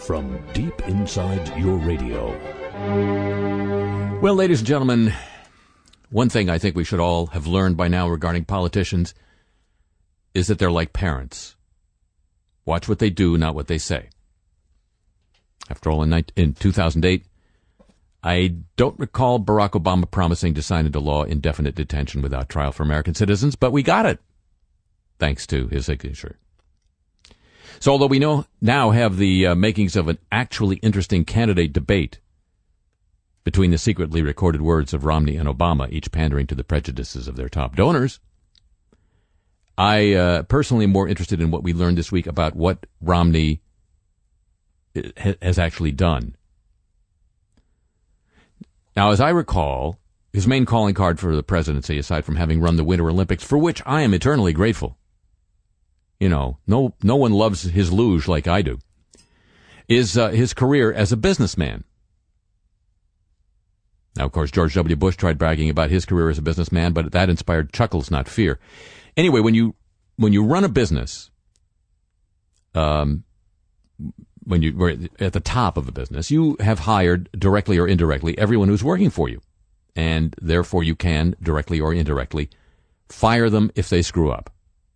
from deep inside your radio. Well, ladies and gentlemen, one thing I think we should all have learned by now regarding politicians is that they're like parents. Watch what they do, not what they say. After all, in 2008, I don't recall Barack Obama promising to sign into law indefinite detention without trial for American citizens, but we got it, thanks to his signature. So although we now have the makings of an actually interesting candidate debate between the secretly recorded words of Romney and Obama, each pandering to the prejudices of their top donors, I personally am more interested in what we learned this week about what Romney has actually done. Now, as I recall, his main calling card for the presidency, aside from having run the Winter Olympics, for which I am eternally grateful, you know, no one loves his luge like I do, is his career as a businessman. Now, of course, George W. Bush tried bragging about his career as a businessman, but that inspired chuckles, not fear. Anyway, when you run a business, when you were at the top of a business, you have hired directly or indirectly everyone who's working for you, and therefore you can directly or indirectly fire them if they screw up.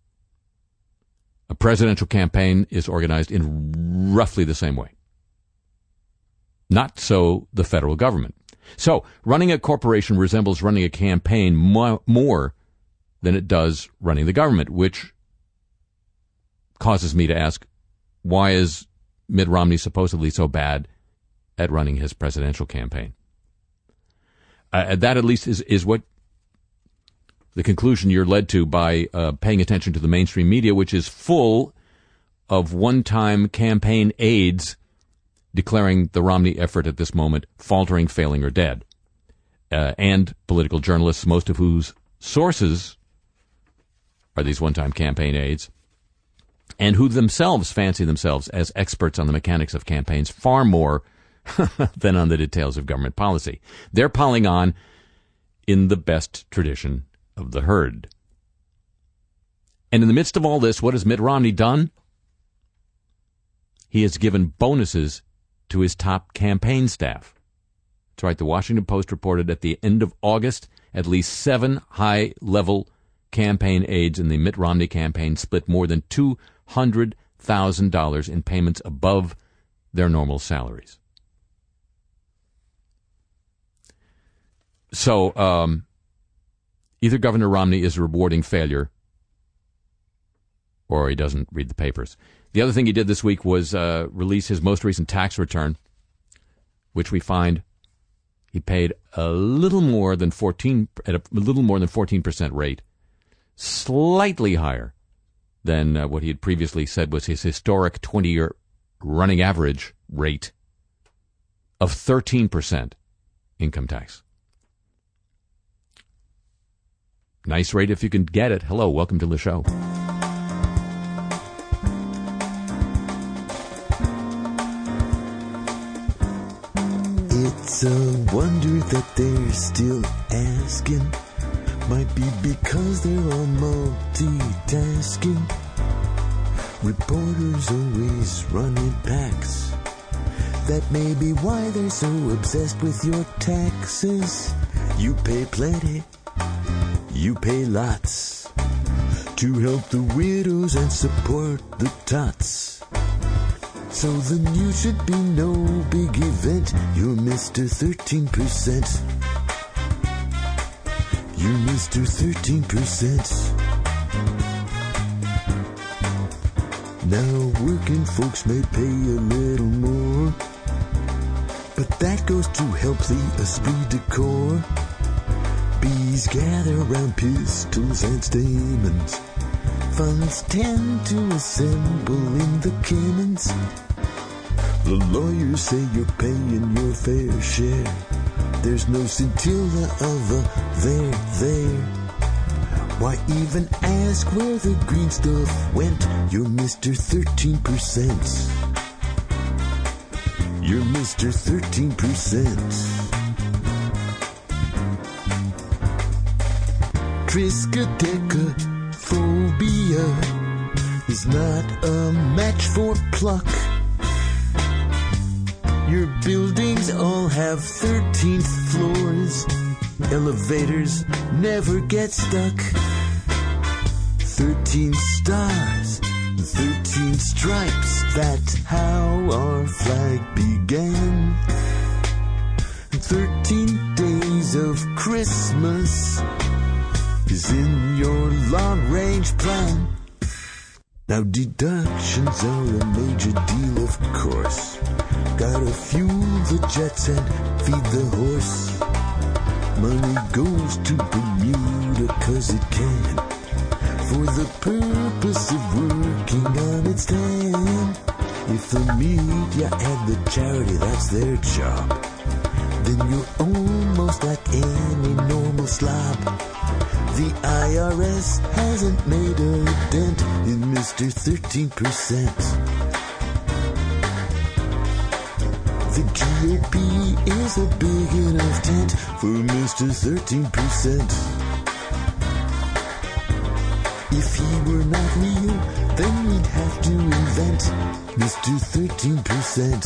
A presidential campaign is organized in roughly the same way. Not so the federal government. So running a corporation resembles running a campaign more than it does running the government, which causes me to ask, why is Mitt Romney supposedly so bad at running his presidential campaign? That at least is what the conclusion you're led to by paying attention to the mainstream media, which is full of one-time campaign aides declaring the Romney effort at this moment faltering, failing, or dead. And political journalists, most of whose sources are these one-time campaign aides, and who themselves fancy themselves as experts on the mechanics of campaigns far more than on the details of government policy. They're piling on in the best tradition of the herd. And in the midst of all this, what has Mitt Romney done? He has given bonuses to his top campaign staff. That's right, the Washington Post reported at the end of August, at least 7 high-level campaign aides in the Mitt Romney campaign split more than $200,000 in payments above their normal salaries. So, either Governor Romney is rewarding failure or he doesn't read the papers. The other thing he did this week was release his most recent tax return, which we find he paid a little more than 14% rate, slightly higher than what he had previously said was his historic 20-year running average rate of 13% income tax. Nice rate if you can get it. Hello, welcome to the show. It's a wonder that they're still asking. Might be because they're all multitasking. Reporters always running packs. That may be why they're so obsessed with your taxes. You pay plenty, you pay lots, to help the widows and support the tots. So the news should be no big event. You're Mr. 13%. You're Mr. 13%. Now working folks may pay a little more, but that goes to help the esprit de corps. Bees gather round pistols and stamens. Funds tend to assemble in the cannons. The lawyers say you're paying your fair share. There's no scintilla of a there. Why even ask where the green stuff went? You're Mr. 13%. You're Mr. 13%. Triskaidekaphobia is not a match for pluck. Your buildings all have 13th floors. Elevators never get stuck. 13 stars, 13 stripes. That's how our flag began. 13 days of Christmas is in your long-range plan. Now deductions are a major deal, of course. Gotta fuel the jets and feed the horse. Money goes to Bermuda 'cause it can, for the purpose of working on its tan. If the media and the charity, that's their job, then you're almost like any normal slob. The IRS hasn't made a dent in Mr. 13%. The GOP is a big enough tent for Mr. 13%. If he were not real, then we'd have to invent Mr. 13%.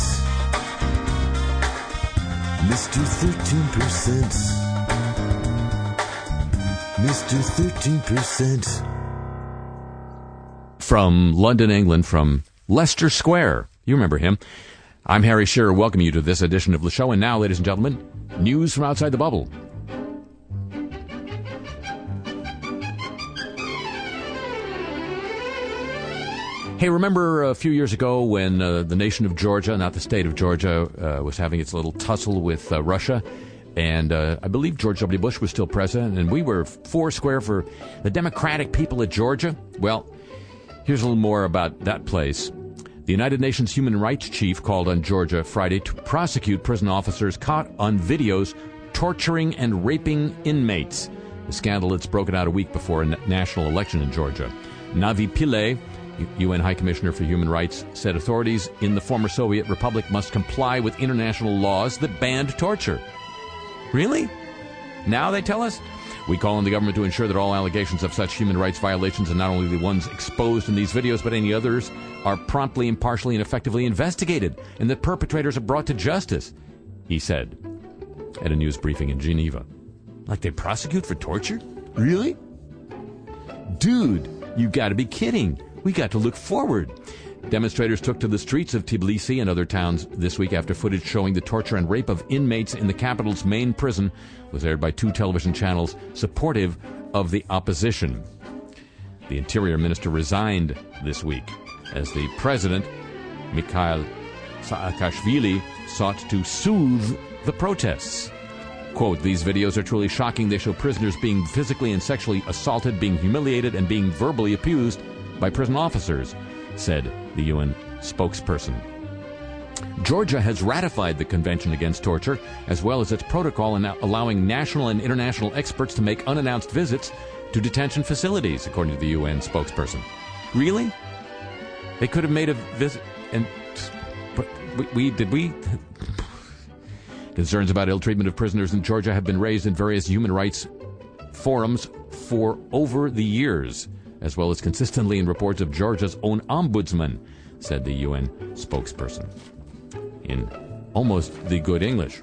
Mr. 13%. Mr. 13%. From London, England, from Leicester Square. You remember him. I'm Harry Shearer, welcoming you to this edition of the show. And now, ladies and gentlemen, news from outside the bubble. Hey, remember a few years ago when the nation of Georgia, not the state of Georgia, was having its little tussle with Russia? And I believe George W. Bush was still president, and we were foursquare for the Democratic people of Georgia. Well, here's a little more about that place. The United Nations Human Rights Chief called on Georgia Friday to prosecute prison officers caught on videos torturing and raping inmates. The scandal that's broken out a week before a national election in Georgia. Navi Pillay, UN High Commissioner for Human Rights, said authorities in the former Soviet Republic must comply with international laws that banned torture. Really? Now they tell us? We call on the government to ensure that all allegations of such human rights violations, and not only the ones exposed in these videos, but any others, are promptly, impartially, and effectively investigated, and that perpetrators are brought to justice, he said at a news briefing in Geneva. Like they prosecute for torture? Really? Dude, you gotta be kidding. We got to look forward. Demonstrators took to the streets of Tbilisi and other towns this week after footage showing the torture and rape of inmates in the capital's main prison was aired by 2 television channels supportive of the opposition. The Interior Minister resigned this week as the president, Mikhail Saakashvili, sought to soothe the protests. Quote, these videos are truly shocking. They show prisoners being physically and sexually assaulted, being humiliated, and being verbally abused by prison officers, said the UN spokesperson. Georgia has ratified the Convention Against Torture, as well as its protocol allowing national and international experts to make unannounced visits to detention facilities, according to the UN spokesperson. Really? They could have made a visit, and but we Concerns about ill treatment of prisoners in Georgia have been raised in various human rights forums for over the years, as well as consistently in reports of Georgia's own ombudsman, said the UN spokesperson in almost the good English.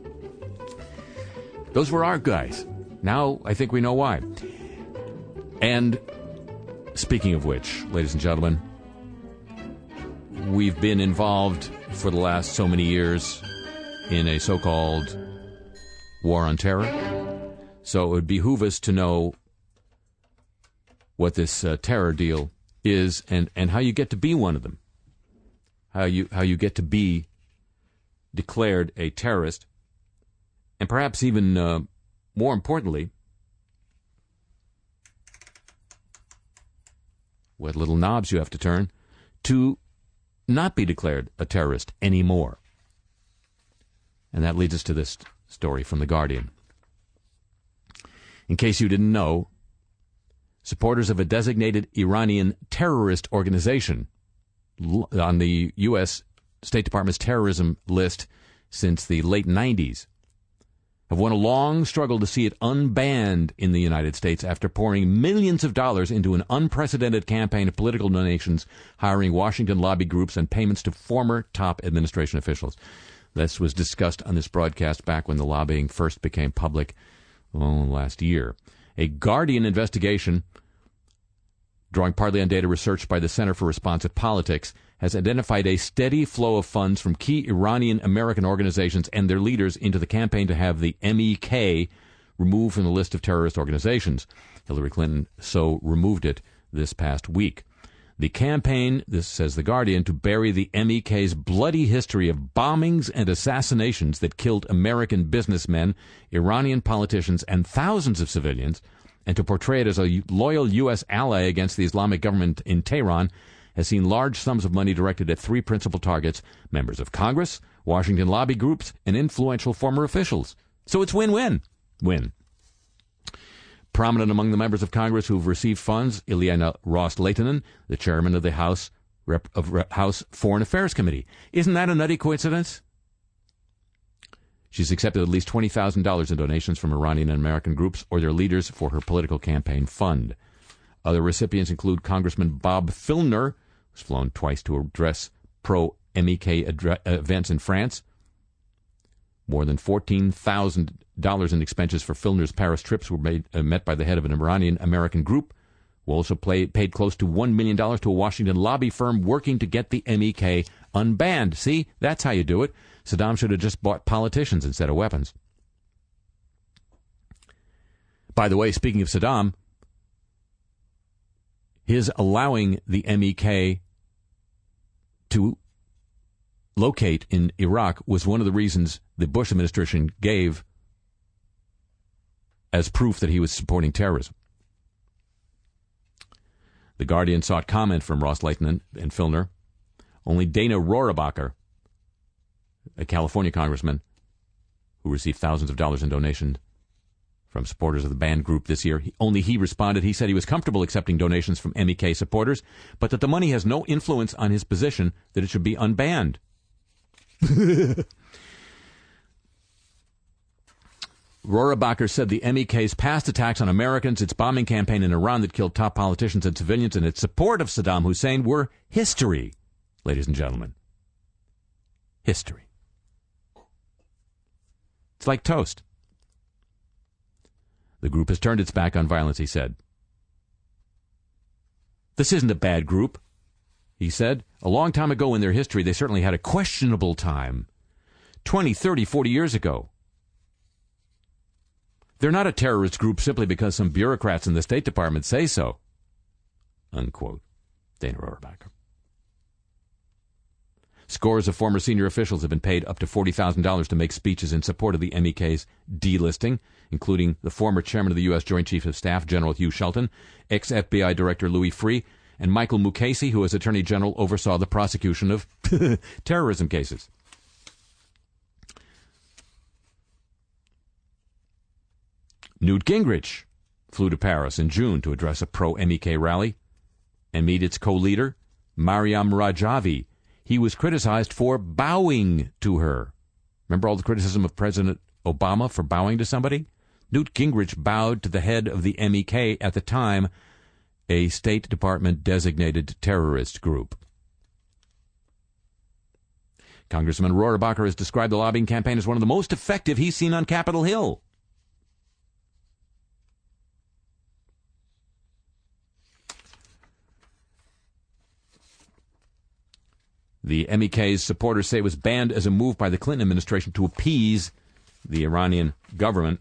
Those were our guys. Now I think we know why. And speaking of which, ladies and gentlemen, we've been involved for the last so many years in a so-called war on terror. So it would behoove us to know what this terror deal is and how you get to be one of them. How you get to be declared a terrorist, and perhaps even more importantly, what little knobs you have to turn to not be declared a terrorist anymore. And that leads us to this story from The Guardian. In case you didn't know, supporters of a designated Iranian terrorist organization on the U.S. State Department's terrorism list since the late 90s have won a long struggle to see it unbanned in the United States after pouring millions of dollars into an unprecedented campaign of political donations, hiring Washington lobby groups, and payments to former top administration officials. This was discussed on this broadcast back when the lobbying first became public last year. A Guardian investigation, drawing partly on data research by the Center for Responsive Politics, has identified a steady flow of funds from key Iranian-American organizations and their leaders into the campaign to have the MEK removed from the list of terrorist organizations. Hillary Clinton so removed it this past week. The campaign, this says The Guardian, to bury the MEK's bloody history of bombings and assassinations that killed American businessmen, Iranian politicians, and thousands of civilians, and to portray it as a loyal U.S. ally against the Islamic government in Tehran, has seen large sums of money directed at three principal targets: members of Congress, Washington lobby groups, and influential former officials. So it's win-win. Win. Prominent among the members of Congress who've received funds, Ileana Ros-Lehtinen, the chairman of the House Foreign Affairs Committee. Isn't that a nutty coincidence? She's accepted at least $20,000 in donations from Iranian and American groups or their leaders for her political campaign fund. Other recipients include Congressman Bob Filner, who's flown twice to address pro-MEK events in France. More than $14,000 in expenses for Filner's Paris trips were met by the head of an Iranian-American group, who also paid close to $1 million to a Washington lobby firm working to get the MEK unbanned. See, that's how you do it. Saddam should have just bought politicians instead of weapons. By the way, speaking of Saddam, his allowing the MEK to locate in Iraq was one of the reasons the Bush administration gave as proof that he was supporting terrorism. The Guardian sought comment from Ros-Lehtinen and Filner. Only Dana Rohrabacher, a California congressman who received thousands of dollars in donations from supporters of the banned group this year, only he responded. He said he was comfortable accepting donations from MEK supporters, but that the money has no influence on his position that it should be unbanned. Rohrabacher said the MEK's past attacks on Americans, its bombing campaign in Iran that killed top politicians and civilians, and its support of Saddam Hussein were history, ladies and gentlemen. History. It's like toast. The group has turned its back on violence, he said. This isn't a bad group, he said. A long time ago in their history, they certainly had a questionable time. 20, 30, 40 years ago. They're not a terrorist group simply because some bureaucrats in the State Department say so. Unquote. Dana Rohrabacher. Scores of former senior officials have been paid up to $40,000 to make speeches in support of the MEK's delisting, including the former chairman of the U.S. Joint Chiefs of Staff, General Hugh Shelton, ex-FBI Director Louis Freeh, and Michael Mukasey, who as Attorney General oversaw the prosecution of terrorism cases. Newt Gingrich flew to Paris in June to address a pro-MEK rally and meet its co-leader, Maryam Rajavi. He was criticized for bowing to her. Remember all the criticism of President Obama for bowing to somebody? Newt Gingrich bowed to the head of the MEK, at the time a State Department-designated terrorist group. Congressman Rohrabacher has described the lobbying campaign as one of the most effective he's seen on Capitol Hill. The MEK's supporters say it was banned as a move by the Clinton administration to appease the Iranian government.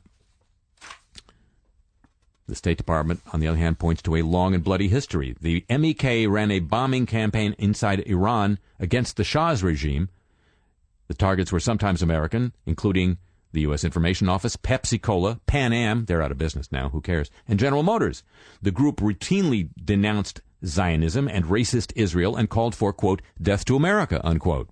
The State Department, on the other hand, points to a long and bloody history. The MEK ran a bombing campaign inside Iran against the Shah's regime. The targets were sometimes American, including the U.S. Information Office, Pepsi Cola, Pan Am, they're out of business now, who cares, and General Motors. The group routinely denounced Zionism and racist Israel and called for, quote, death to America, unquote.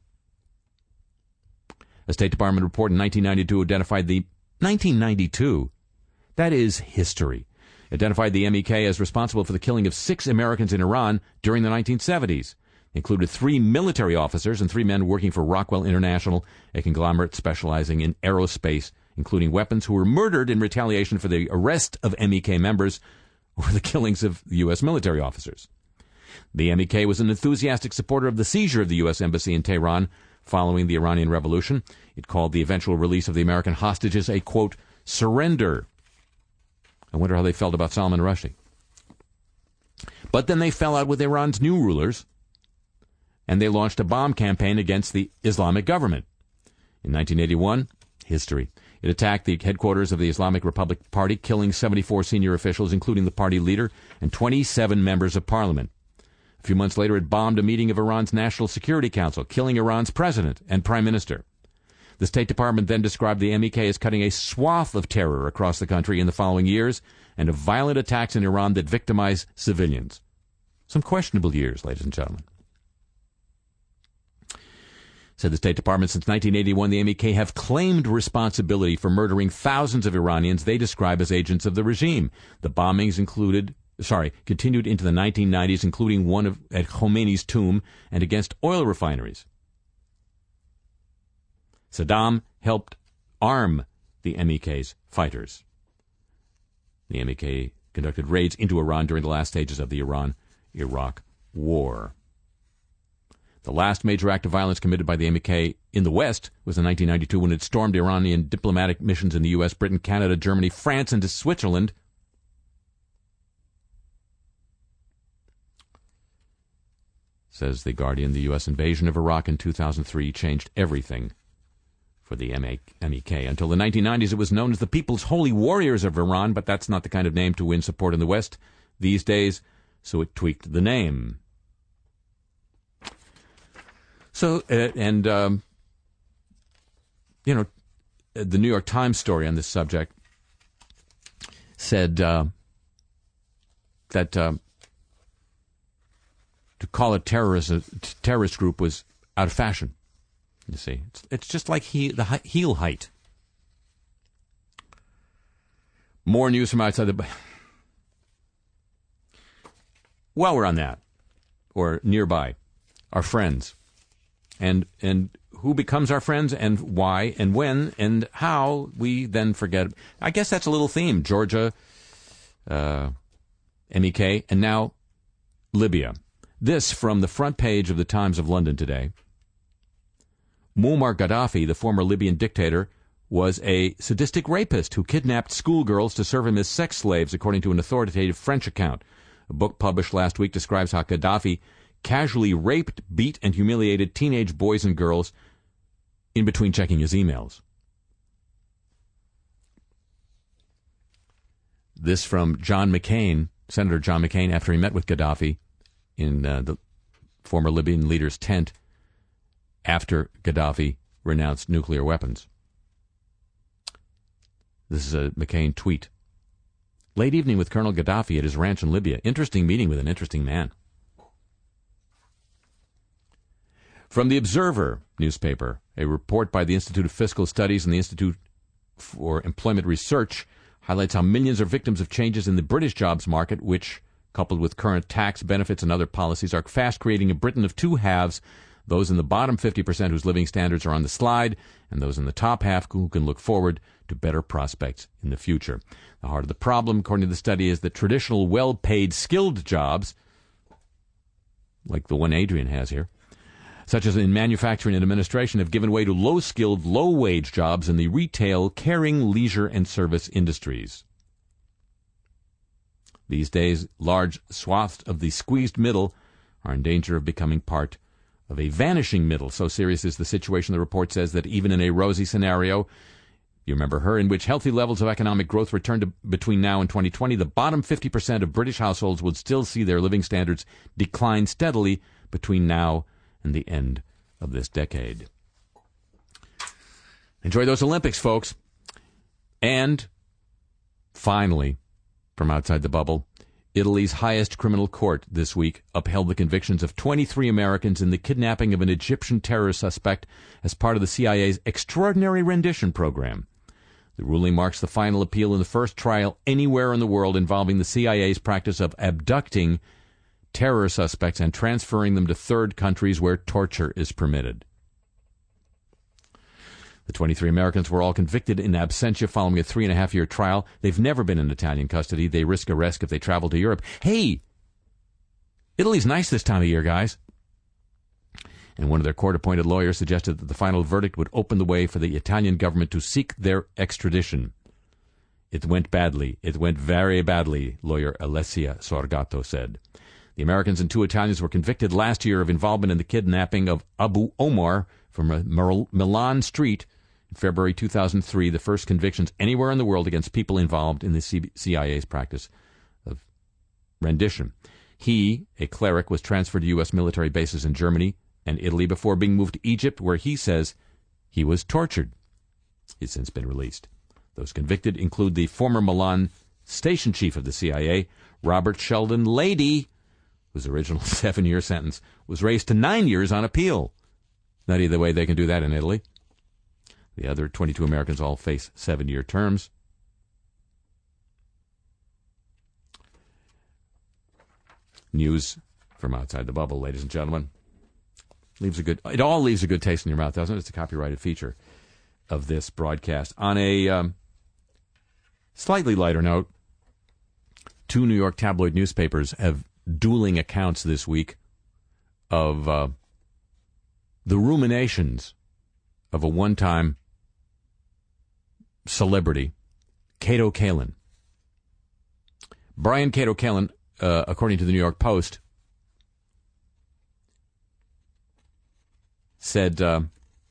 A State Department report in 1992 identified the 1992, that is history, identified the MEK as responsible for the killing of 6 Americans in Iran during the 1970s. Included 3 military officers and 3 men working for Rockwell International, a conglomerate specializing in aerospace, including weapons, who were murdered in retaliation for the arrest of MEK members or the killings of U.S. military officers. The MEK was an enthusiastic supporter of the seizure of the U.S. Embassy in Tehran following the Iranian Revolution. It called the eventual release of the American hostages a, quote, surrender. I wonder how they felt about Salman Rushdie. But then they fell out with Iran's new rulers, and they launched a bomb campaign against the Islamic government. In 1981, history. It attacked the headquarters of the Islamic Republic Party, killing 74 senior officials, including the party leader, and 27 members of parliament. A few months later, it bombed a meeting of Iran's National Security Council, killing Iran's president and prime minister. The State Department then described the MEK as cutting a swath of terror across the country in the following years, and of violent attacks in Iran that victimized civilians. Some questionable years, ladies and gentlemen. Said the State Department, since 1981, the MEK have claimed responsibility for murdering thousands of Iranians they describe as agents of the regime. The bombings continued into the 1990s, including one at Khomeini's tomb and against oil refineries. Saddam helped arm the MEK's fighters. The MEK conducted raids into Iran during the last stages of the Iran-Iraq War. The last major act of violence committed by the MEK in the West was in 1992 when it stormed Iranian diplomatic missions in the U.S., Britain, Canada, Germany, France, and Switzerland. Says The Guardian, the U.S. invasion of Iraq in 2003 changed everything for the MEK. Until the 1990s, it was known as the People's Holy Warriors of Iran, but that's not the kind of name to win support in the West these days, so it tweaked the name. So, the New York Times story on this subject said that to call it terrorist group was out of fashion. You see, it's just like the heel height. More news from outside the... While we're on that, or nearby, our friends. And who becomes our friends, and why, and when, and how, we then forget. I guess that's a little theme. Georgia, MEK, and now Libya. This from the front page of the Times of London today. Muammar Gaddafi, the former Libyan dictator, was a sadistic rapist who kidnapped schoolgirls to serve him as sex slaves, according to an authoritative French account. A book published last week describes how Gaddafi casually raped, beat, and humiliated teenage boys and girls in between checking his emails. This from John McCain, Senator John McCain, after he met with Gaddafi in the former Libyan leader's tent after Gaddafi renounced nuclear weapons. This is a McCain tweet. Late evening with Colonel Gaddafi at his ranch in Libya. Interesting meeting with an interesting man. From the Observer newspaper, a report by the Institute of Fiscal Studies and the Institute for Employment Research highlights how millions are victims of changes in the British jobs market, which, coupled with current tax benefits and other policies, are fast creating a Britain of two halves, those in the bottom 50% whose living standards are on the slide, and those in the top half who can look forward to better prospects in the future. The heart of the problem, according to the study, is that traditional well-paid skilled jobs, like the one Adrian has here, such as in manufacturing and administration, have given way to low-skilled, low-wage jobs in the retail, caring, leisure, and service industries. These days, large swaths of the squeezed middle are in danger of becoming part of a vanishing middle. So serious is the situation, the report says, that even in a rosy scenario, you remember her, in which healthy levels of economic growth return to between now and 2020, the bottom 50% of British households would still see their living standards decline steadily between now and the end of this decade. Enjoy those Olympics, folks. And finally, from outside the bubble, Italy's highest criminal court this week upheld the convictions of 23 Americans in the kidnapping of an Egyptian terror suspect as part of the CIA's extraordinary rendition program. The ruling marks the final appeal in the first trial anywhere in the world involving the CIA's practice of abducting terror suspects and transferring them to third countries where torture is permitted. The 23 Americans were all convicted in absentia following a 3.5-year trial. They've never been in Italian custody. They risk arrest if they travel to Europe. Hey, Italy's nice this time of year, guys. and one of their court-appointed lawyers suggested that the final verdict would open the way for the Italian government to seek their extradition. It went badly. It went very badly, lawyer Alessia Sorgato said. The Americans and 2 Italians were convicted last year of involvement in the kidnapping of Abu Omar from a Milan street in February 2003, the first convictions anywhere in the world against people involved in the CIA's practice of rendition. He, a cleric, was transferred to U.S. military bases in Germany and Italy before being moved to Egypt, where he says he was tortured. He's since been released. Those convicted include the former Milan station chief of the CIA, Robert Sheldon Lady, whose original 7-year sentence was raised to 9 years on appeal. Not either way they can do that in Italy. The other 22 Americans all face 7-year terms. News from outside the bubble, ladies and gentlemen. It all leaves a good taste in your mouth, doesn't it? It's a copyrighted feature of this broadcast. On a slightly lighter note, 2 New York tabloid newspapers have dueling accounts this week of the ruminations of a one-time celebrity, Kato Kaelin. Brian Kato Kaelin, according to the New York Post, said that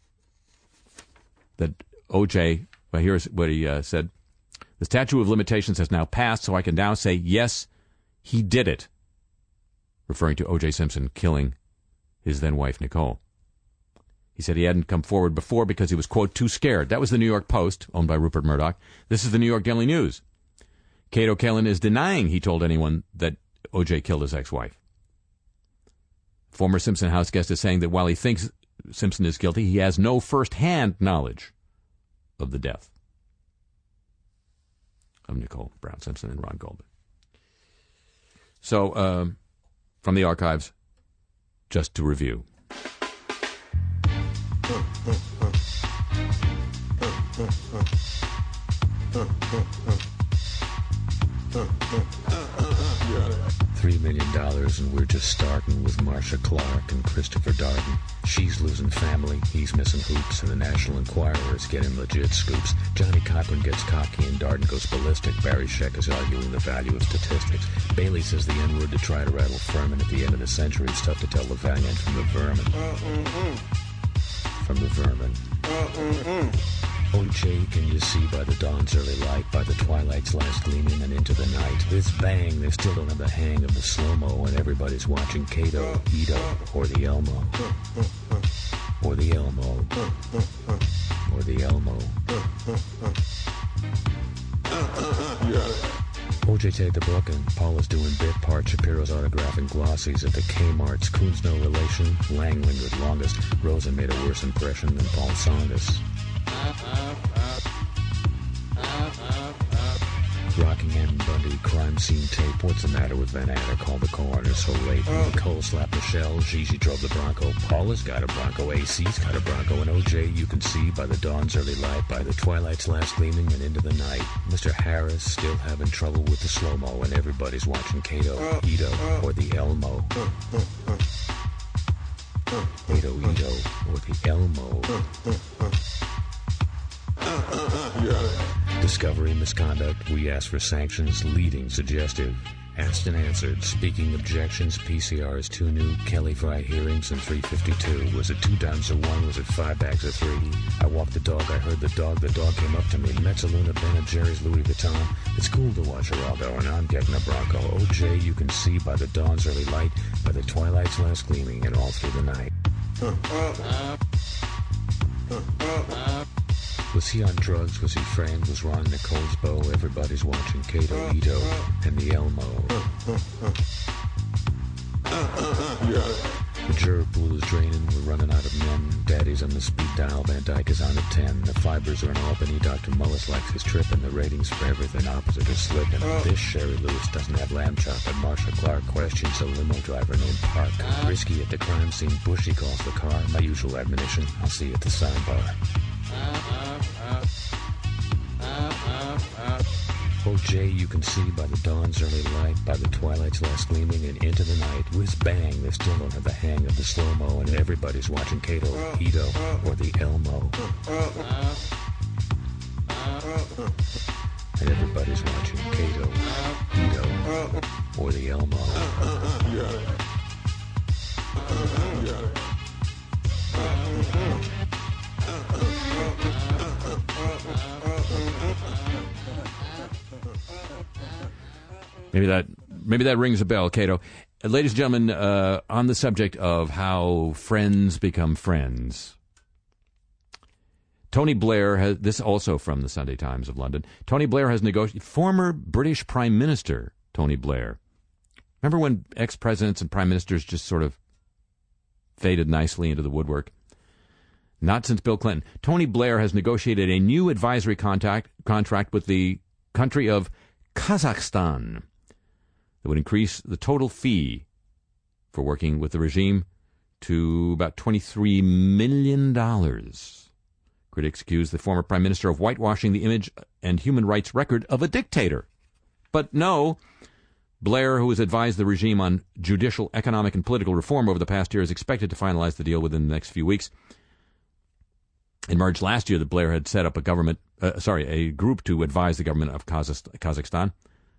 O.J., well, here's what he said. The statute of limitations has now passed, so I can now say, yes, he did it, referring to O.J. Simpson killing his then-wife, Nicole. He said he hadn't come forward before because he was, quote, too scared. That was the New York Post, owned by Rupert Murdoch. This is the New York Daily News. Kato Kaelin is denying he told anyone that O.J. killed his ex-wife. Former Simpson House guest is saying that while he thinks Simpson is guilty, he has no first-hand knowledge of the death of Nicole Brown Simpson and Ron Goldman. So, from the archives, just to review. $3 million and we're just starting with Marsha Clark and Christopher Darden. She's losing family, he's missing hoops, and the National Enquirer is getting legit scoops. Johnny Cochran gets cocky and Darden goes ballistic. Barry Scheck is arguing the value of statistics. Bailey says the N-word to try to rattle Furman at the end of the century. It's tough to tell the valiant from the vermin. From the vermin. O.J. can you see by the dawn's early light, by the twilight's last gleaming and into the night. This bang, they still don't have the hang of the slow-mo, and everybody's watching Kato, Ito, or the Elmo. Or the Elmo. Or the Elmo. O.J. take the book, and Paula's doing bit part. Shapiro's autographing glossies at the Kmart's. Coon's no relation. Lang lingered longest. Rosa made a worse impression than Paul Saunders. Rockingham Bundy crime scene tape. What's the matter with Van Atta? Called the coroner so late. Nicole slapped Michelle. Gigi drove the Bronco. Paula's got a Bronco. AC's got a Bronco. And O.J. you can see by the dawn's early light, by the twilight's last gleaming and into the night. Mr. Harris still having trouble with the slow-mo, and everybody's watching Kato, Ito, or the Elmo. Kato, Ito, or the Elmo. Discovery misconduct. We asked for sanctions. Leading suggestive. Asked and answered. Speaking objections. PCR is too new. Kelly Fry hearings and 352. Was it 2 times or 1? Was it 5 bags or 3? I walked the dog. I heard the dog. The dog came up to me. Metzaluna, Ben & Jerry's, Louis Vuitton. It's cool to watch Geraldo, and I'm getting a Bronco. O.J. you can see by the dawn's early light, by the twilight's last gleaming, and all through the night. Was he on drugs? Was he framed? Was Ron Nicole's beau? Everybody's watching Kato, Ito, and the Elmo. The juror pool is draining. We're running out of men. Daddy's on the speed dial. Van Dyke is on at 10. The fibers are in Albany. Dr. Mullis likes his trip, and the ratings for everything opposite are slipping. This Sherry Lewis doesn't have lamb chop, and Marsha Clark questions a limo driver named Park. Risky at the crime scene. Bushy calls the car. My usual admonition. I'll see you at the sidebar. Oh, Jay, you can see by the dawn's early light, by the twilight's last gleaming, and into the night, whiz-bang, they still don't have the hang of the slow-mo, and everybody's watching Kato, Ito, or the Elmo. And everybody's watching Kato, Ito, or the Elmo. Maybe that rings a bell, Cato. Ladies and gentlemen, on the subject of how friends become friends, Tony Blair has, this also from the Sunday Times of London, Tony Blair has negotiated, former British Prime Minister Tony Blair. Remember when ex-presidents and prime ministers just sort of faded nicely into the woodwork? Not since Bill Clinton. Tony Blair has negotiated a new advisory contract with the country of Kazakhstan that would increase the total fee for working with the regime to about $23 million. Critics accuse the former prime minister of whitewashing the image and human rights record of a dictator. But no, Blair, who has advised the regime on judicial, economic, and political reform over the past year, is expected to finalize the deal within the next few weeks. In March last year, Blair had set up a group to advise the government of Kazakhstan.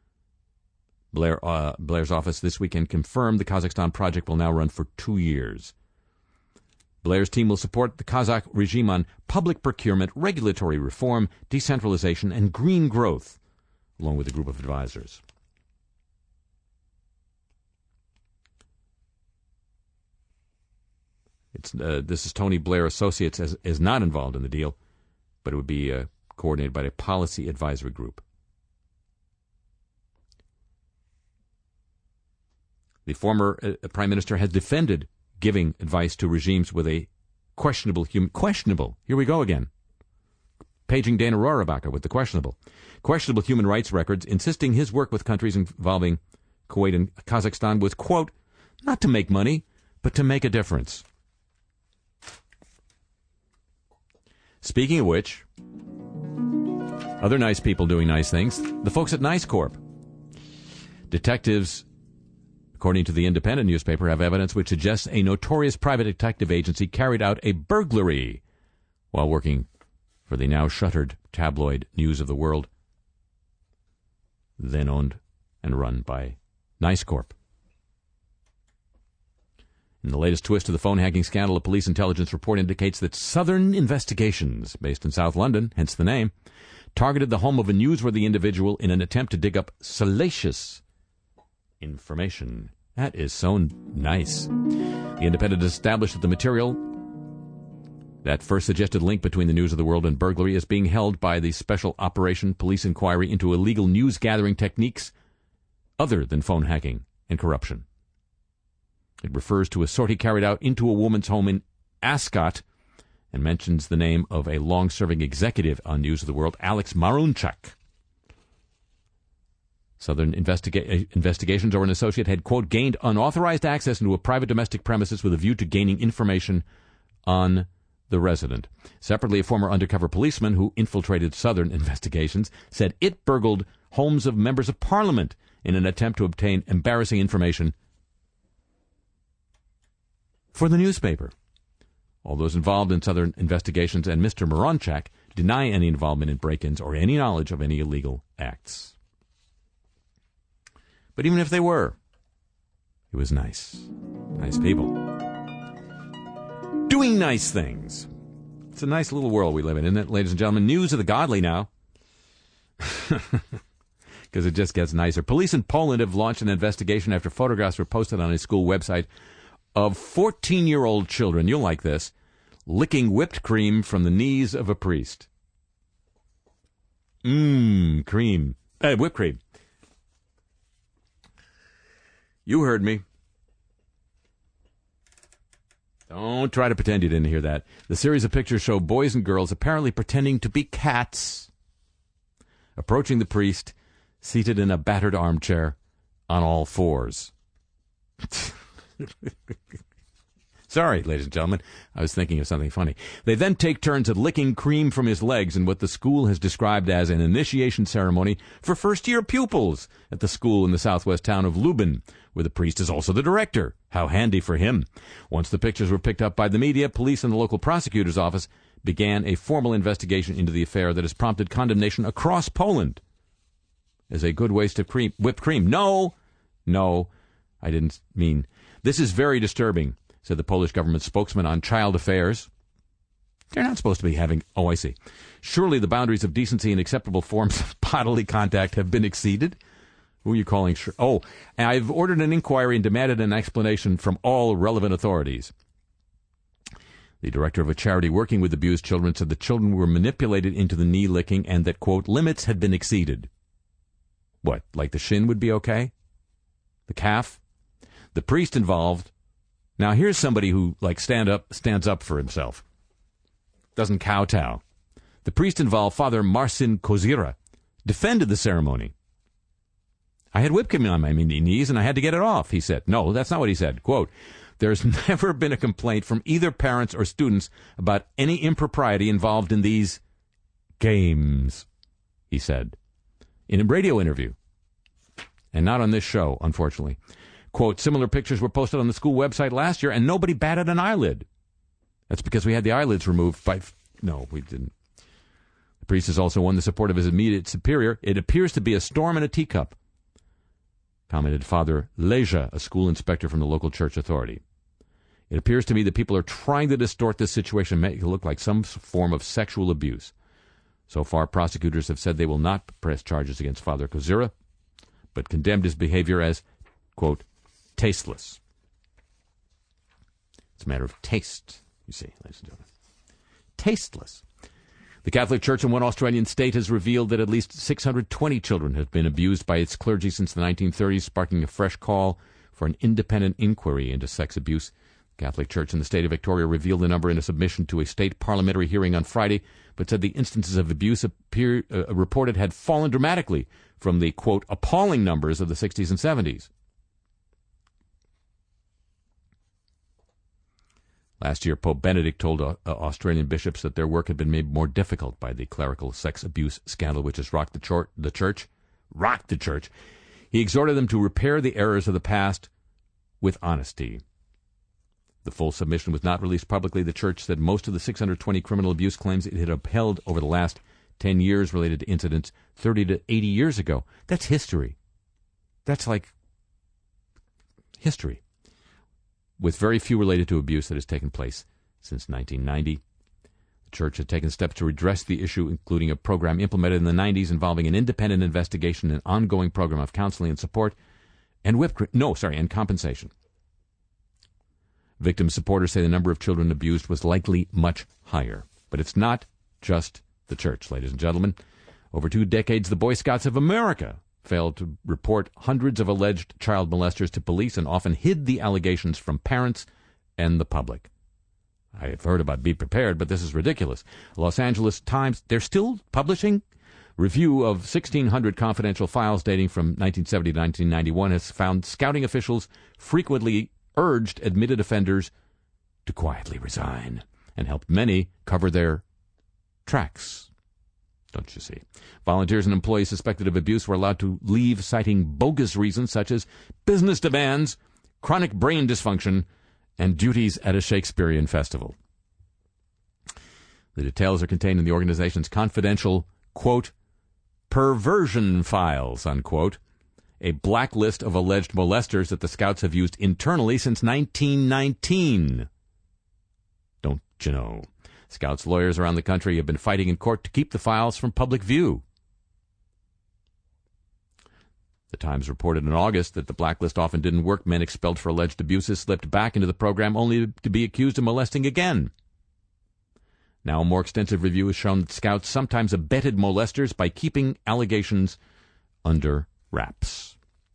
Blair's office this weekend confirmed the Kazakhstan project will now run for 2 years. Blair's team will support the Kazakh regime on public procurement, regulatory reform, decentralization, and green growth, along with a group of advisors. This is Tony Blair Associates is not involved in the deal, but it would be coordinated by a policy advisory group. The former prime minister has defended giving advice to regimes with a questionable, here we go again, paging Dana Rohrabacher with the questionable human rights records, insisting his work with countries involving Kuwait and Kazakhstan was, quote, not to make money, but to make a difference. Speaking of which, other nice people doing nice things, the folks at Nice Corp. Detectives, according to the Independent newspaper, have evidence which suggests a notorious private detective agency carried out a burglary while working for the now shuttered tabloid News of the World, then owned and run by Nice Corp. In the latest twist of the phone hacking scandal, a police intelligence report indicates that Southern Investigations, based in South London, hence the name, targeted the home of a newsworthy individual in an attempt to dig up salacious information. That is so nice. The Independent established that the material that first suggested link between the News of the World and burglary is being held by the Special Operation Police Inquiry into illegal news-gathering techniques other than phone hacking and corruption. It refers to a sortie carried out into a woman's home in Ascot and mentions the name of a long-serving executive on News of the World, Alex Marunchak. Southern Investigations or an associate had, quote, gained unauthorized access into a private domestic premises with a view to gaining information on the resident. Separately, a former undercover policeman who infiltrated Southern Investigations said it burgled homes of members of Parliament in an attempt to obtain embarrassing information for the newspaper. All those involved in Southern Investigations and Mr. Moronchak deny any involvement in break-ins or any knowledge of any illegal acts. But even if they were, it was nice. Nice people. Doing nice things. It's a nice little world we live in, isn't it, ladies and gentlemen? News of the godly now. Because it just gets nicer. Police in Poland have launched an investigation after photographs were posted on a school website of 14-year-old children, you'll like this, licking whipped cream from the knees of a priest. Cream. Whipped cream. You heard me. Don't try to pretend you didn't hear that. The series of pictures show boys and girls apparently pretending to be cats, approaching the priest, seated in a battered armchair on all fours. Sorry, ladies and gentlemen, I was thinking of something funny. They then take turns at licking cream from his legs in what the school has described as an initiation ceremony for first-year pupils at the school in the southwest town of Lubin, where the priest is also the director. How handy for him. Once the pictures were picked up by the media, police and the local prosecutor's office began a formal investigation into the affair that has prompted condemnation across Poland as a good waste of whipped cream. No, I didn't mean. This is very disturbing, said the Polish government spokesman on child affairs. They're not supposed to be having... Oh, I see. Surely the boundaries of decency and acceptable forms of bodily contact have been exceeded? Who are you calling? Oh, I've ordered an inquiry and demanded an explanation from all relevant authorities. The director of a charity working with abused children said the children were manipulated into the knee licking and that, quote, limits had been exceeded. What, like the shin would be okay? The calf? The priest involved... Now, here's somebody who, stands up for himself. Doesn't kowtow. The priest involved, Father Marcin Kozira, defended the ceremony. I had whipped him on my knees and I had to get it off, he said. No, that's not what he said. Quote, there's never been a complaint from either parents or students about any impropriety involved in these games, he said, in a radio interview. And not on this show, unfortunately. Quote, similar pictures were posted on the school website last year and nobody batted an eyelid. That's because we had the eyelids removed by... No, we didn't. The priest has also won the support of his immediate superior. It appears to be a storm in a teacup, commented Father Leja, a school inspector from the local church authority. It appears to me that people are trying to distort this situation and make it look like some form of sexual abuse. So far, prosecutors have said they will not press charges against Father Kozira, but condemned his behavior as, quote, tasteless. It's a matter of taste, you see, ladies and gentlemen. Tasteless. The Catholic Church in one Australian state has revealed that at least 620 children have been abused by its clergy since the 1930s, sparking a fresh call for an independent inquiry into sex abuse. The Catholic Church in the state of Victoria revealed the number in a submission to a state parliamentary hearing on Friday, but said the instances of abuse reported had fallen dramatically from the, quote, appalling numbers of the 60s and 70s. Last year, Pope Benedict told Australian bishops that their work had been made more difficult by the clerical sex abuse scandal which has rocked the church. He exhorted them to repair the errors of the past with honesty. The full submission was not released publicly. The church said most of the 620 criminal abuse claims it had upheld over the last 10 years related to incidents 30 to 80 years ago. That's history. That's like history, with very few related to abuse that has taken place since 1990. The church had taken steps to redress the issue, including a program implemented in the 90s involving an independent investigation and ongoing program of counseling and support and compensation. Victim supporters say the number of children abused was likely much higher. But it's not just the church, ladies and gentlemen. Over 2 decades, the Boy Scouts of America failed to report hundreds of alleged child molesters to police and often hid the allegations from parents and the public. I have heard about Be Prepared, but this is ridiculous. Los Angeles Times, they're still publishing review of 1,600 confidential files dating from 1970 to 1991 has found scouting officials frequently urged admitted offenders to quietly resign and helped many cover their tracks. Don't you see? Volunteers and employees suspected of abuse were allowed to leave, citing bogus reasons such as business demands, chronic brain dysfunction, and duties at a Shakespearean festival. The details are contained in the organization's confidential, quote, perversion files, unquote, a blacklist of alleged molesters that the Scouts have used internally since 1919. Don't you know? Scouts lawyers around the country have been fighting in court to keep the files from public view. The Times reported in August that the blacklist often didn't work. Men expelled for alleged abuses slipped back into the program only to be accused of molesting again. Now a more extensive review has shown that Scouts sometimes abetted molesters by keeping allegations under wraps.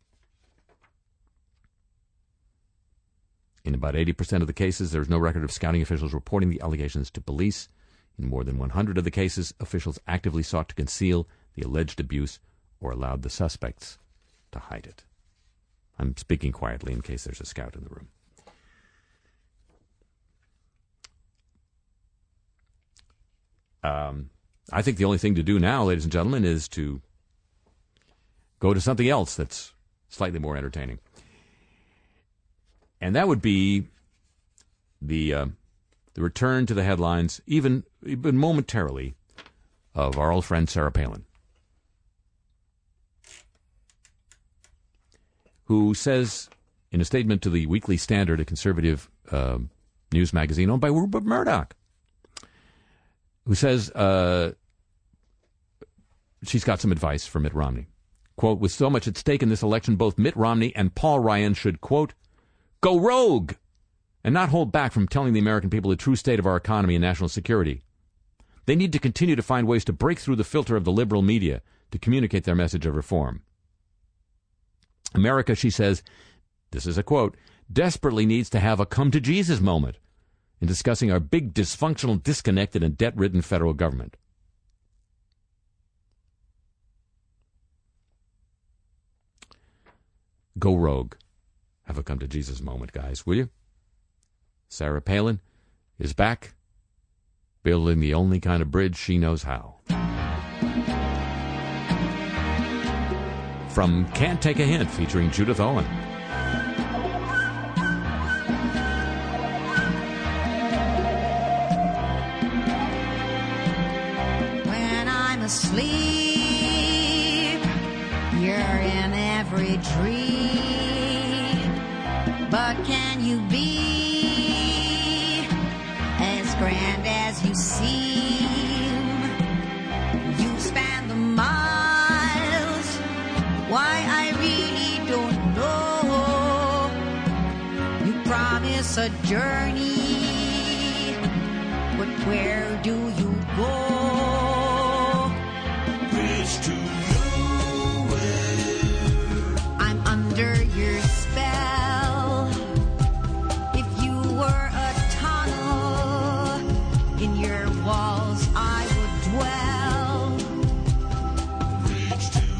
In about 80% of the cases, there is no record of scouting officials reporting the allegations to police. In more than 100 of the cases, officials actively sought to conceal the alleged abuse or allowed the suspects to hide it. I'm speaking quietly in case there's a scout in the room. I think the only thing to do now, ladies and gentlemen, is to go to something else that's slightly more entertaining. And that would be the return to the headlines, even momentarily, of our old friend Sarah Palin, who says in a statement to the Weekly Standard, a conservative news magazine owned by Rupert Murdoch, who says she's got some advice for Mitt Romney. Quote, with so much at stake in this election, both Mitt Romney and Paul Ryan should, quote, go rogue and not hold back from telling the American people the true state of our economy and national security. They need to continue to find ways to break through the filter of the liberal media to communicate their message of reform. America, she says, this is a quote, desperately needs to have a come-to-Jesus moment in discussing our big, dysfunctional, disconnected, and debt-ridden federal government. Go rogue. Have a come-to-Jesus moment, guys, will you? Sarah Palin is back, building the only kind of bridge she knows how. From Can't Take a Hint, featuring Judith Owen. When I'm asleep, you're in every dream. But can you be as grand as you seem? You span the miles, why I really don't know. You promise a journey, but where do you go? Bridge to nowhere. I'm under your spell. If you were a tunnel, in your walls I would dwell. Bridge to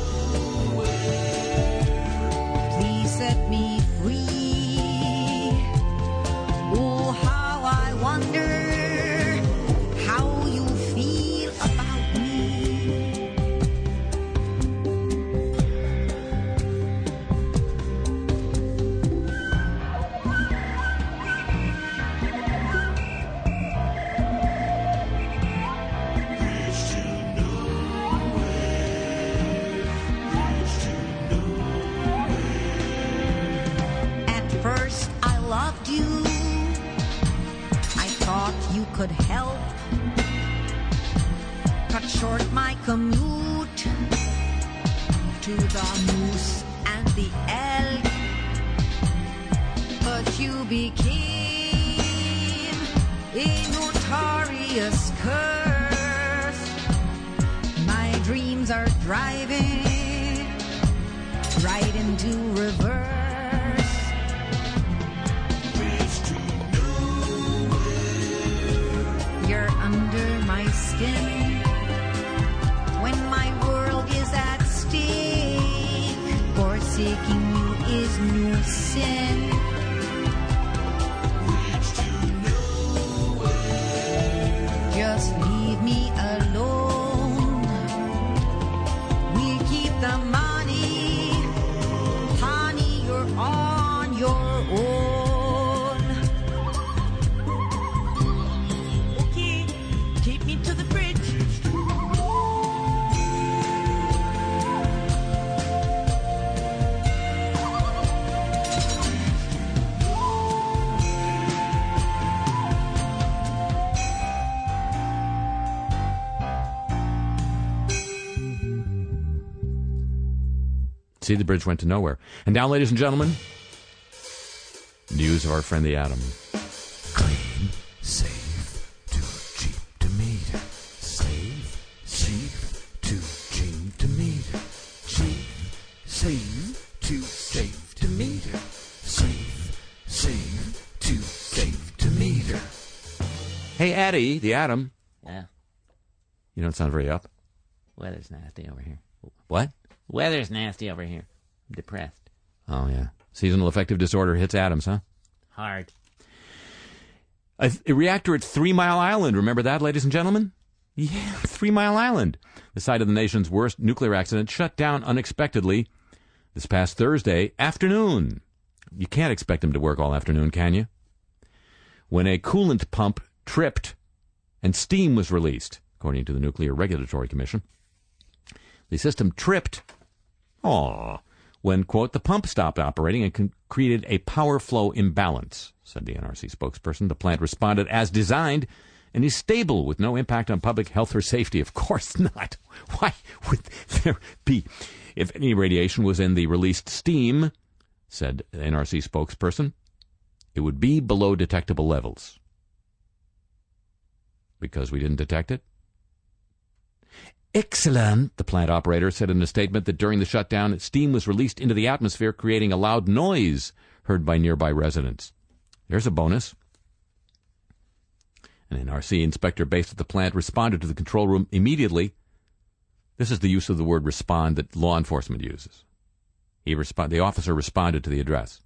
nowhere. Please set me free. Oh, how I wonder how you feel about me. Bridge to nowhere. Bridge to nowhere. At first I loved you. I thought you could help cut short my commute to the Moose and the Elk. But you became a notorious curse. My dreams are driving right into reverse. Bridge to nowhere. You're under my skin when my world is at stake. Forsaking you is no sin. Bridge to nowhere. Just leave me alone. We'll keep the money. Honey, you're on your own. Okay, take me to the bridge. See, the bridge went to nowhere. And now, ladies and gentlemen, news of our friend the Atom. Clean, safe, too cheap to meter. Safe, too cheap to meter. Cheap, safe, too safe to meter. Safe, too safe to meter. Hey, Addie, the Atom. Yeah, You don't sound very up. weather's nasty over here. What? Weather's nasty over here. I'm depressed. Oh, yeah. Seasonal affective disorder hits Adams, huh? Hard. A reactor at 3 Mile Island. Remember that, ladies and gentlemen? Yeah, 3 Mile Island, the site of the nation's worst nuclear accident, shut down unexpectedly this past Thursday afternoon. You can't expect them to work all afternoon, can you? When a coolant pump tripped and steam was released, according to the Nuclear Regulatory Commission. The system tripped when, quote, the pump stopped operating and created a power flow imbalance, said the NRC spokesperson. The plant responded as designed and is stable with no impact on public health or safety. Of course not. Why would there be? If any radiation was in the released steam, said the NRC spokesperson, it would be below detectable levels. Because we didn't detect it? Excellent, the plant operator said in a statement that during the shutdown, steam was released into the atmosphere, creating a loud noise heard by nearby residents. There's a bonus. An NRC inspector based at the plant responded to the control room immediately. This is the use of the word respond that law enforcement uses. The officer responded to the address.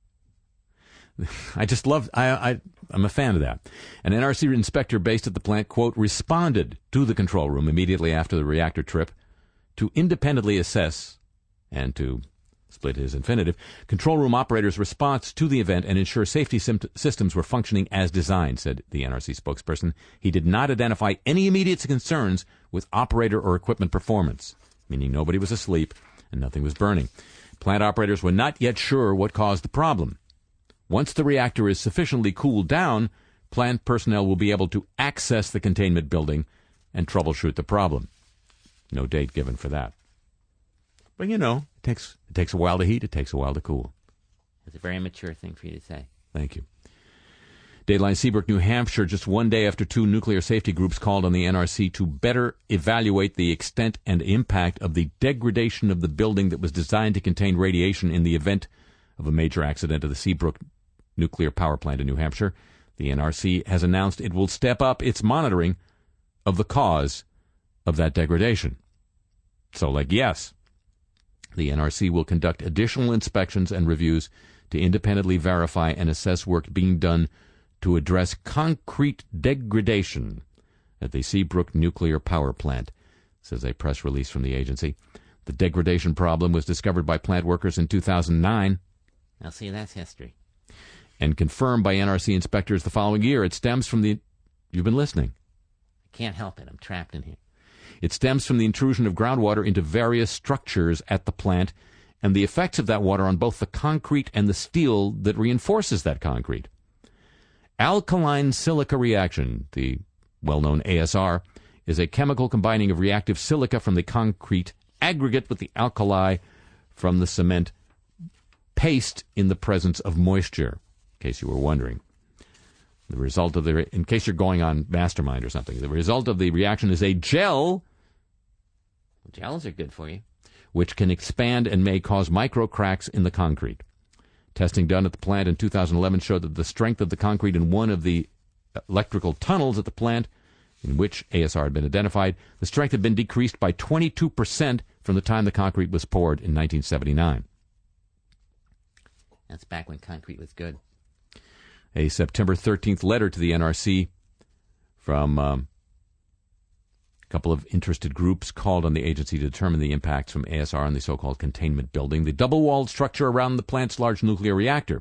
I just love, I'm a fan of that. An NRC inspector based at the plant, quote, responded to the control room immediately after the reactor trip to independently assess and to split his infinitive, control room operators' response to the event and ensure safety systems were functioning as designed, said the NRC spokesperson. He did not identify any immediate concerns with operator or equipment performance, meaning nobody was asleep and nothing was burning. Plant operators were not yet sure what caused the problem. Once the reactor is sufficiently cooled down, plant personnel will be able to access the containment building and troubleshoot the problem. No date given for that. But, you know, it takes a while to heat, it takes a while to cool. It's a very mature thing for you to say. Thank you. Dateline Seabrook, New Hampshire, just one day after 2 nuclear safety groups called on the NRC to better evaluate the extent and impact of the degradation of the building that was designed to contain radiation in the event of a major accident at the Seabrook nuclear power plant in New Hampshire. The NRC has announced it will step up its monitoring of the cause of that degradation. So, yes, the NRC will conduct additional inspections and reviews to independently verify and assess work being done to address concrete degradation at the Seabrook nuclear power plant, says a press release from the agency. The degradation problem was discovered by plant workers in 2009. Now, see, that's history. And confirmed by NRC inspectors the following year. It stems from the... You've been listening. I can't help it. I'm trapped in here. It stems from the intrusion of groundwater into various structures at the plant and the effects of that water on both the concrete and the steel that reinforces that concrete. Alkaline silica reaction, the well-known ASR, is a chemical combining of reactive silica from the concrete aggregate with the alkali from the cement paste in the presence of moisture, in case you were wondering. The result of in case you're going on Mastermind or something, the result of the reaction is a gel. Gels are good for you. Which can expand and may cause micro cracks in the concrete. Testing done at the plant in 2011 showed that the strength of the concrete in one of the electrical tunnels at the plant, in which ASR had been identified, the strength had been decreased by 22% from the time the concrete was poured in 1979. That's back when concrete was good. A September 13th letter to the NRC from a couple of interested groups called on the agency to determine the impacts from ASR on the so-called containment building, the double-walled structure around the plant's large nuclear reactor.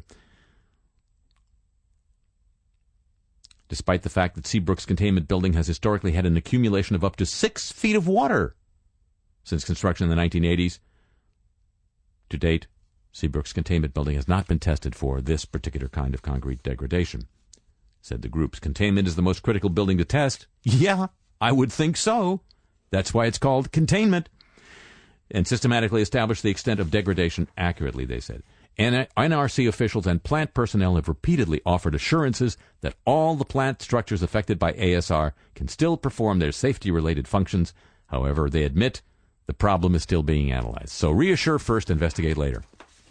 Despite the fact that Seabrook's containment building has historically had an accumulation of up to 6 feet of water since construction in the 1980s, to date, Seabrook's containment building has not been tested for this particular kind of concrete degradation. Said the groups, containment is the most critical building to test. Yeah, I would think so. That's why it's called containment. And systematically establish the extent of degradation accurately, they said. NRC officials and plant personnel have repeatedly offered assurances that all the plant structures affected by ASR can still perform their safety-related functions. However, they admit the problem is still being analyzed. So reassure first, investigate later.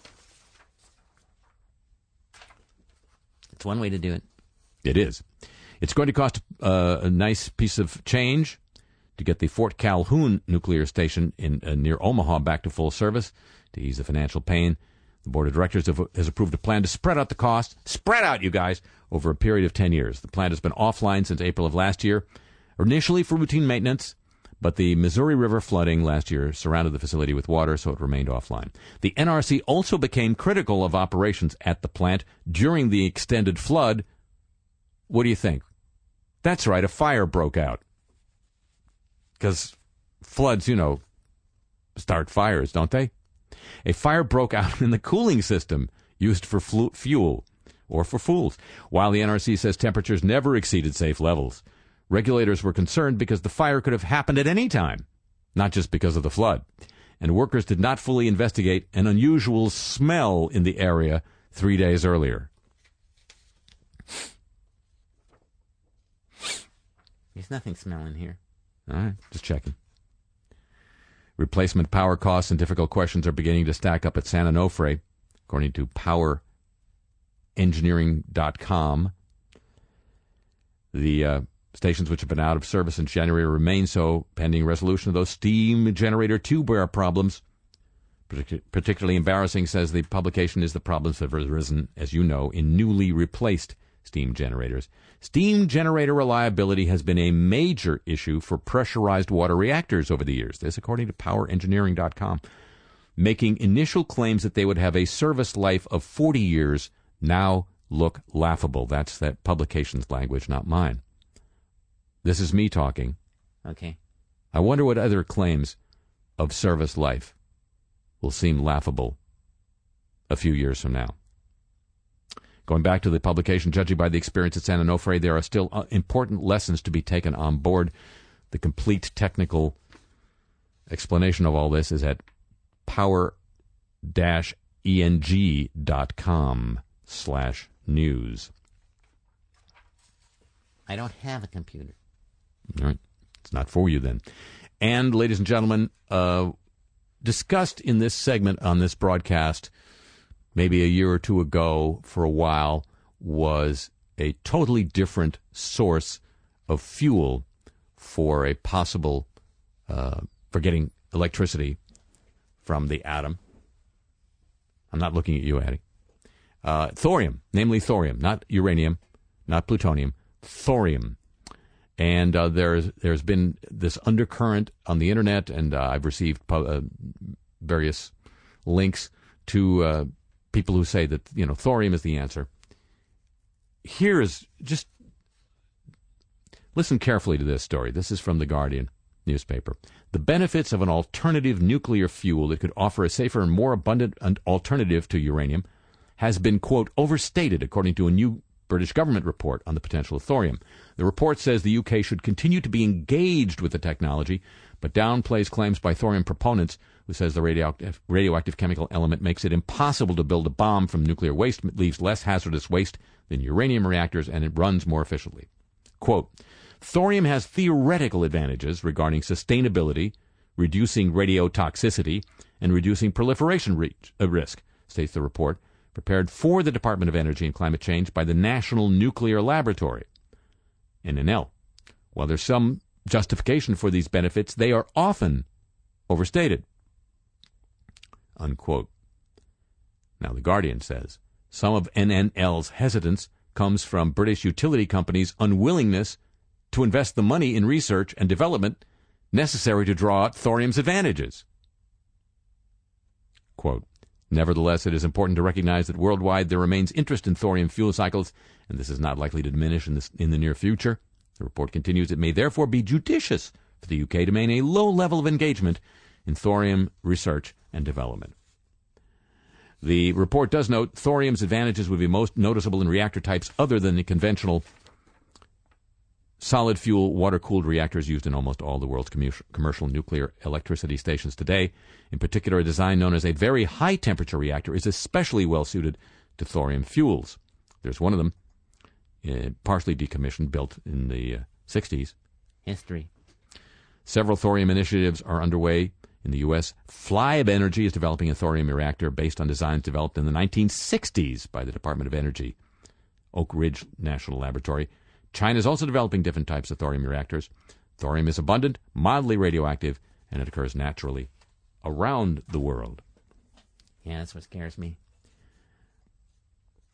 It's one way to do it. It is. It's going to cost a nice piece of change to get the Fort Calhoun nuclear station in near Omaha back to full service to ease the financial pain. The board of directors has approved a plan to spread out the cost, spread out, you guys, over a period of 10 years. The plant has been offline since April of last year. initially for routine maintenance, but the Missouri River flooding last year surrounded the facility with water, so it remained offline. The NRC also became critical of operations at the plant during the extended flood. What do you think? That's right, a fire broke out. Because floods, start fires, don't they? A fire broke out in the cooling system used for fuel or for fools. While the NRC says temperatures never exceeded safe levels, regulators were concerned because the fire could have happened at any time, not just because of the flood. And workers did not fully investigate an unusual smell in the area 3 days earlier. There's nothing smelling here. All right, just checking. Replacement power costs and difficult questions are beginning to stack up at San Onofre, according to PowerEngineering.com. The stations which have been out of service since January remain so pending resolution of those steam generator tube-wear problems. Particularly embarrassing, says the publication, is the problems that have arisen, as you know, in newly replaced steam generators. Steam generator reliability has been a major issue for pressurized water reactors over the years. This, according to PowerEngineering.com, making initial claims that they would have a service life of 40 years now look laughable. That's that publication's language, not mine. This is me talking. Okay. I wonder what other claims of service life will seem laughable a few years from now. Going back to the publication, judging by the experience at San Onofre, there are still important lessons to be taken on board. The complete technical explanation of all this is at power-eng.com/news. I don't have a computer. All right. It's not for you then. And, ladies and gentlemen, discussed in this segment on this broadcast maybe a year or two ago for a while was a totally different source of fuel for a possible, for getting electricity from the atom. I'm not looking at you, Addie. Thorium, namely thorium, not uranium, not plutonium, thorium. And there's been this undercurrent on the internet, and I've received various links to people who say that thorium is the answer. Here is just listen carefully to this story. This is from the Guardian newspaper. The benefits of an alternative nuclear fuel that could offer a safer and more abundant alternative to uranium has been, quote, overstated, according to a new British government report on the potential of thorium. The report says the UK should continue to be engaged with the technology, but downplays claims by thorium proponents who says the radioactive chemical element makes it impossible to build a bomb from nuclear waste, leaves less hazardous waste than uranium reactors, and it runs more efficiently. Quote, thorium has theoretical advantages regarding sustainability, reducing radiotoxicity, and reducing proliferation risk, states the report, prepared for the Department of Energy and Climate Change by the National Nuclear Laboratory, NNL. While there's some justification for these benefits, they are often overstated. Unquote. Now, The Guardian says, some of NNL's hesitance comes from British utility companies' unwillingness to invest the money in research and development necessary to draw out thorium's advantages. Quote, nevertheless, it is important to recognize that worldwide there remains interest in thorium fuel cycles, and this is not likely to diminish in the near future. The report continues, it may therefore be judicious for the UK to maintain a low level of engagement in thorium research and development. The report does note thorium's advantages would be most noticeable in reactor types other than the conventional solid fuel water-cooled reactors used in almost all the world's commercial nuclear electricity stations today. In particular, a design known as a very high-temperature reactor is especially well-suited to thorium fuels. There's one of them, partially decommissioned, built in the 60s. History. Several thorium initiatives are underway in the U.S. Flybe Energy is developing a thorium reactor based on designs developed in the 1960s by the Department of Energy, Oak Ridge National Laboratory. China is also developing different types of thorium reactors. Thorium is abundant, mildly radioactive, and it occurs naturally around the world. Yeah, that's what scares me.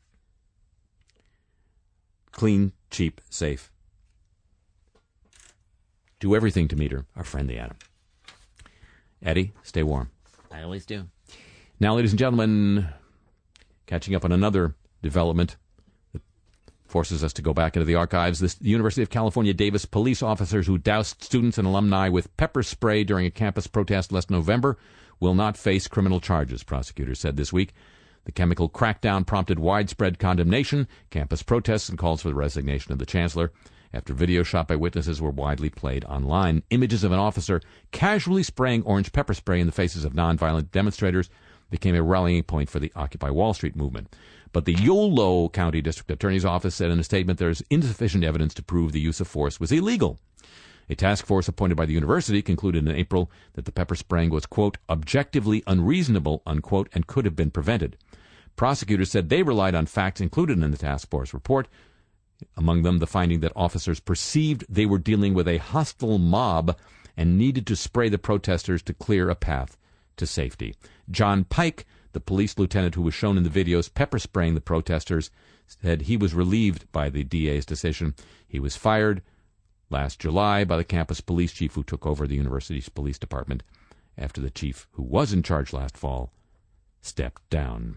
Clean, cheap, safe. do everything to meet her, our friend the Atom. Eddie, stay warm. I always do. Now, ladies and gentlemen, catching up on another development that forces us to go back into the archives. The University of California, Davis police officers who doused students and alumni with pepper spray during a campus protest last November will not face criminal charges, prosecutors said this week. The chemical crackdown prompted widespread condemnation, campus protests, and calls for the resignation of the chancellor. After video shot by witnesses were widely played online, images of an officer casually spraying orange pepper spray in the faces of nonviolent demonstrators became a rallying point for the Occupy Wall Street movement. But the Yolo County District Attorney's Office said in a statement there is insufficient evidence to prove the use of force was illegal. A task force appointed by the university concluded in April that the pepper spraying was, quote, objectively unreasonable, unquote, and could have been prevented. Prosecutors said they relied on facts included in the task force report, among them the finding that officers perceived they were dealing with a hostile mob and needed to spray the protesters to clear a path to safety. John Pike, the police lieutenant who was shown in the videos pepper spraying the protesters, said he was relieved by the DA's decision. He was fired last July by the campus police chief who took over the university's police department after the chief who was in charge last fall stepped down.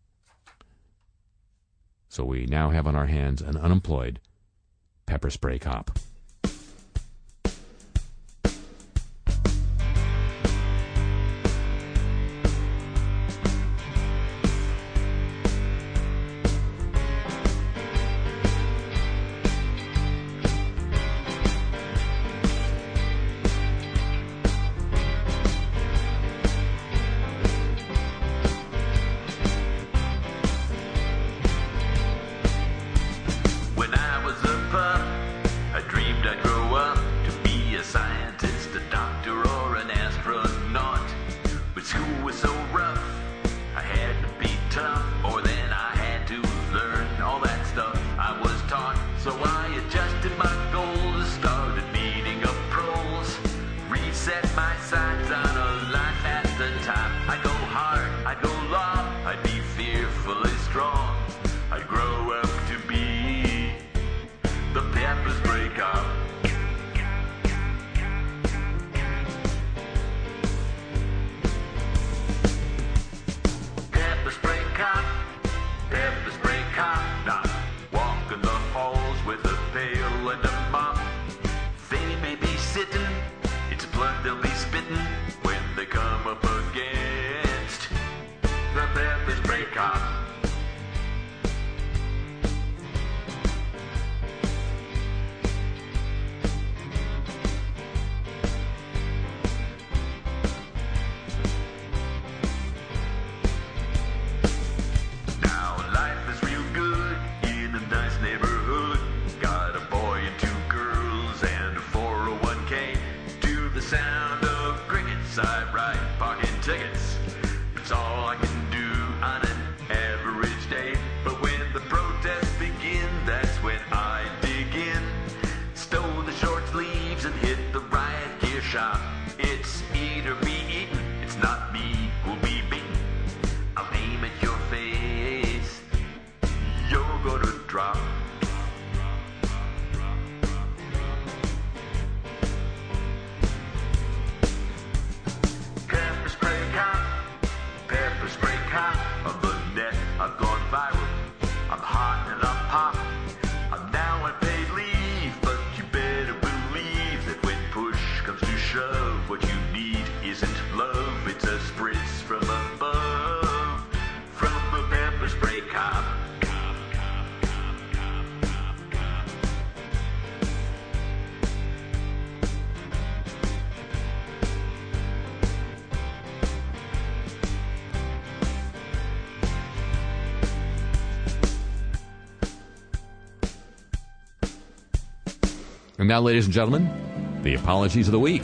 So we now have on our hands an unemployed pepper spray cop. And now, ladies and gentlemen, the apologies of the week.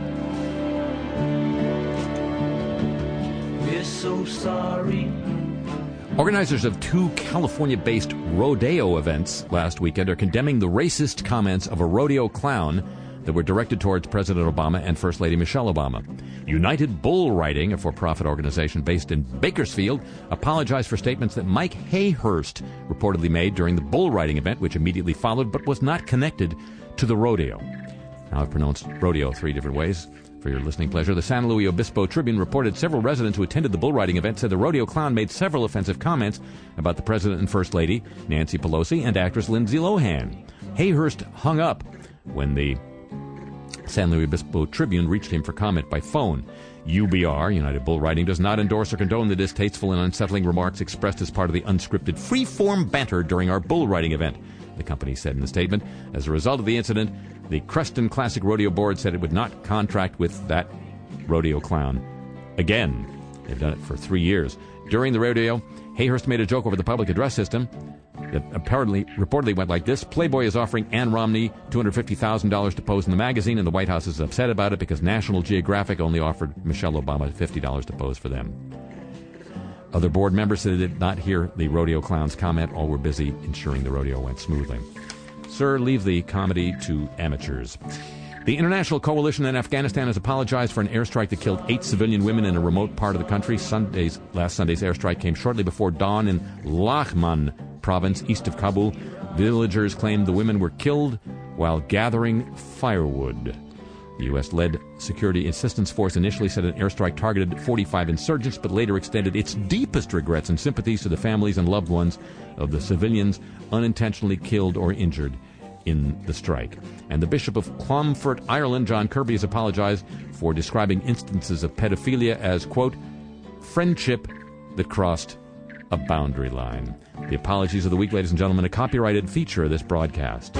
We're so sorry. Organizers of two California-based rodeo events last weekend are condemning the racist comments of a rodeo clown that were directed towards President Obama and First Lady Michelle Obama. United Bull Riding, a for-profit organization based in Bakersfield, apologized for statements that Mike Hayhurst reportedly made during the bull riding event, which immediately followed but was not connected to the rodeo. Now I've pronounced rodeo 3 different ways for your listening pleasure. The San Luis Obispo Tribune reported several residents who attended the bull riding event said the rodeo clown made several offensive comments about the President and First Lady, Nancy Pelosi, and actress Lindsay Lohan. Hayhurst hung up when the San Luis Obispo Tribune reached him for comment by phone. UBR, United Bull Riding, does not endorse or condone the distasteful and unsettling remarks expressed as part of the unscripted free-form banter during our bull riding event, the company said in the statement. As a result of the incident, the Creston Classic Rodeo Board said it would not contract with that rodeo clown again. They've done it for 3 years. During the rodeo, Hayhurst made a joke over the public address system that reportedly went like this. Playboy is offering Ann Romney $250,000 to pose in the magazine, and the White House is upset about it because National Geographic only offered Michelle Obama $50 to pose for them. Other board members said they did not hear the rodeo clown's comment. All were busy ensuring the rodeo went smoothly. Sir, leave the comedy to amateurs. The International Coalition in Afghanistan has apologized for an airstrike that killed 8 civilian women in a remote part of the country. Last Sunday's airstrike came shortly before dawn in Laghman province, east of Kabul. Villagers claimed the women were killed while gathering firewood. The U.S.-led Security Assistance Force initially said an airstrike targeted 45 insurgents, but later extended its deepest regrets and sympathies to the families and loved ones of the civilians unintentionally killed or injured in the strike. And the Bishop of Clonfert, Ireland, John Kirby, has apologized for describing instances of pedophilia as, quote, friendship that crossed a boundary line. The apologies of the week, ladies and gentlemen, a copyrighted feature of this broadcast.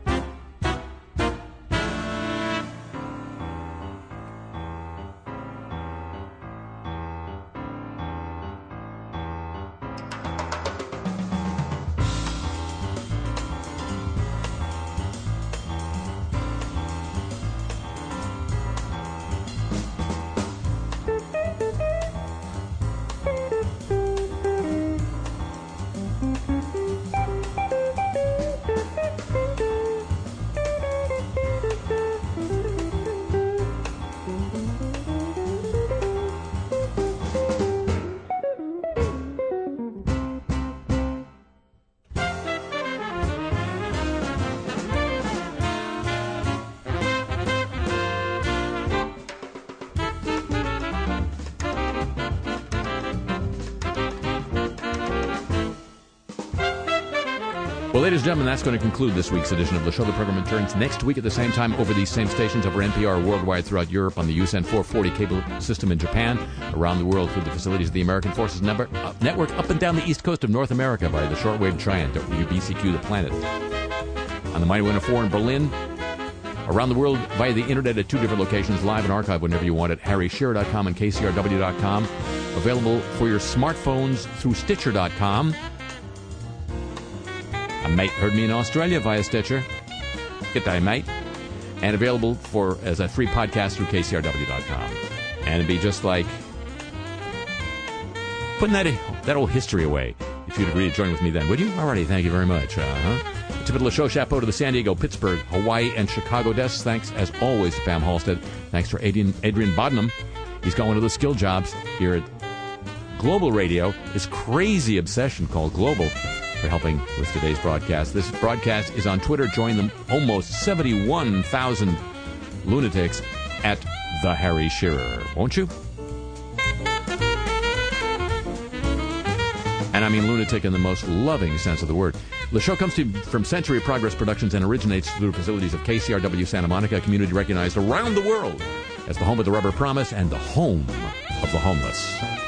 Well, ladies and gentlemen, that's going to conclude this week's edition of the show. The program returns next week at the same time over these same stations, over NPR worldwide throughout Europe, on the USN 440 cable system in Japan, around the world through the facilities of the American Forces Network, up and down the east coast of North America by the shortwave giant WBCQ The Planet, on the Mighty 104 in Berlin, around the world via the internet at 2 different locations, live and archived whenever you want at harryshearer.com and kcrw.com, available for your smartphones through Stitcher.com. A mate heard me in Australia via Stitcher. Good day, mate. And available as a free podcast through kcrw.com. And it'd be just like putting that old history away, if you'd agree to join with me then, would you? Alrighty, thank you very much. A typical show chapeau to the San Diego, Pittsburgh, Hawaii, and Chicago desks. Thanks, as always, to Pam Halstead. Thanks to Adrian Bodnam. He's got one of those skill jobs here at Global Radio, his crazy obsession called Global, for helping with today's broadcast. This broadcast is on Twitter. Join the almost 71,000 lunatics at The Harry Shearer, won't you? And I mean lunatic in the most loving sense of the word. The show comes to you from Century Progress Productions and originates through the facilities of KCRW Santa Monica, a community recognized around the world as the home of the Rubber Promise and the home of the homeless.